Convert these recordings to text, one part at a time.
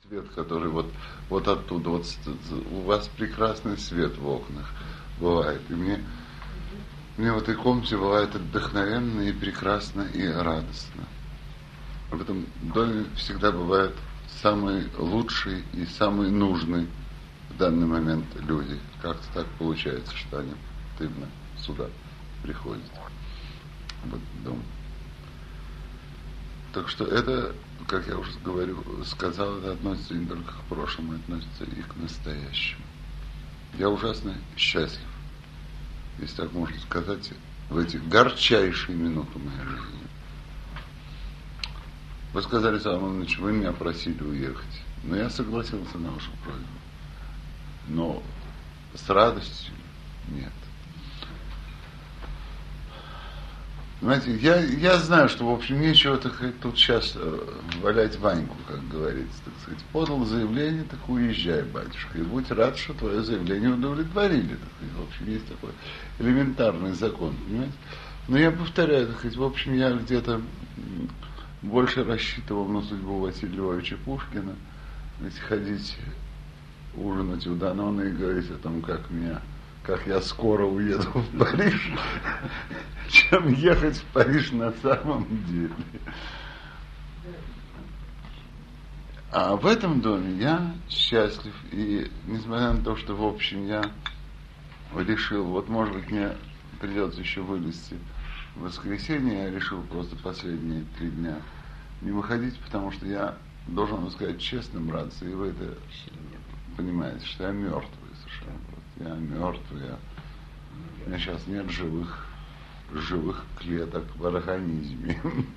свет, который вот оттуда, у вас прекрасный свет в окнах бывает. И мне в этой комнате бывает вдохновенно и прекрасно и радостно. В этом доме всегда бывают самые лучшие и самые нужные в данный момент люди. Как-то так получается, что они именно сюда приходят, в этот дом. Так что это, как я уже сказал, это относится не только к прошлому, относится и к настоящему. Я ужасно счастлив, если так можно сказать, в эти горчайшие минуты моей жизни. Вы сказали, Салман Ильич, вы меня просили уехать. Но я согласился на вашу просьбу. Но с радостью нет. Знаете, я знаю, что, в общем, нечего тут сейчас валять Ваньку, как говорится, так сказать. Подал заявление, так уезжай, батюшка, и будь рад, что твое заявление удовлетворили. Так сказать. В общем, есть такой элементарный закон, понимаете. Но я повторяю, так сказать, в общем, я где-то больше рассчитывал на судьбу Василия Львовича Пушкина, ведь ходить ужинать у Данона и говорить о том, как я скоро уеду в Париж, чем ехать в Париж на самом деле. А в этом доме я счастлив, и несмотря на то, что, в общем, я решил, вот, может быть, мне придется еще вылезти в воскресенье, я решил просто последние 3 дня не выходить, потому что я должен вам сказать честно, братцы, и вы это понимаете, что я мертвый совершенно. Я мертвый, у меня сейчас нет живых клеток в организме.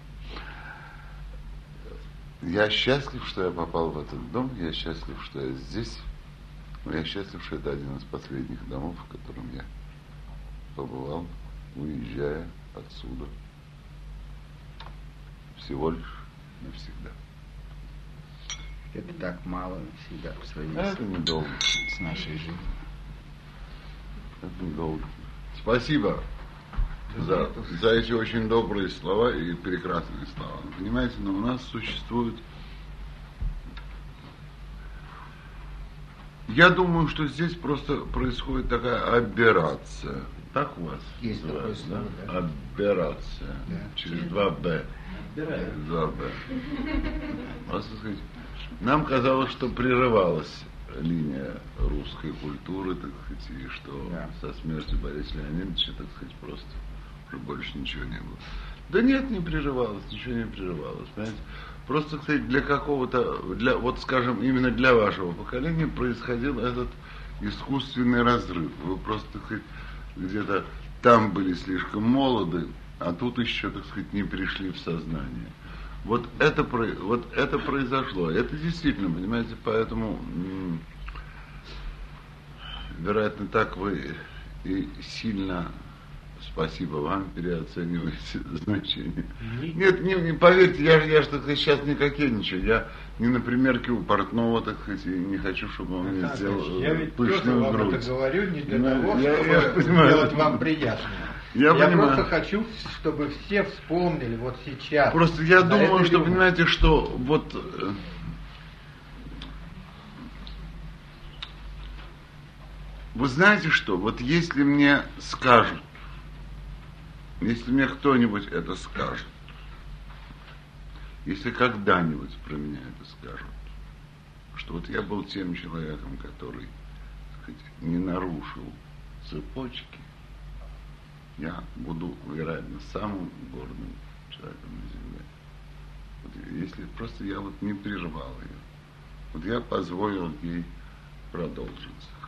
Я счастлив, что я попал в этот дом, я счастлив, что я здесь, я счастлив, что это один из последних домов, в котором я побывал, уезжая отсюда. Всего лишь навсегда. Это так мало навсегда по сравнению это недолго с нашей жизнью. Это недолго. Спасибо за эти очень добрые слова и прекрасные слова. Понимаете, но у нас существует... Я думаю, что здесь просто происходит такая аберрация. Так у вас? Есть такое слово, да? Аберрация. Да. Через 2 Б. Через 2 Б. Просто сказать, нам казалось, что прерывалась линия русской культуры, так сказать, и что со смертью Бориса Леонидовича, так сказать, просто уже больше ничего не было. Да нет, не прерывалось, ничего не прерывалось, понимаете. Просто, кстати, для какого-то, вот скажем, именно для вашего поколения происходил этот искусственный разрыв. Вы просто, так сказать, где-то там были слишком молоды, а тут еще, так сказать, не пришли в сознание. Вот это произошло. Это действительно, понимаете, поэтому, вероятно, так вы и сильно, спасибо вам, переоцениваете значение. Нет, не поверьте, я же, так сказать, сейчас не кокетничаю. Я не на примерке у портного, так сказать, и не хочу, чтобы он мне сделал я ведь пышную тоже вам грудь. это говорю не для того, чтобы сделать вам приятно. Я просто хочу, чтобы все вспомнили вот сейчас. Просто я думаю, что, понимаете, что вот... Вы знаете что? Вот если мне скажут, если мне кто-нибудь это скажет, если когда-нибудь про меня это скажут, что вот я был тем человеком, который, так сказать, не нарушил цепочки, я буду, вероятно, самым гордым человеком на земле. Вот если просто я вот не прервал ее, вот я позволил ей продолжиться.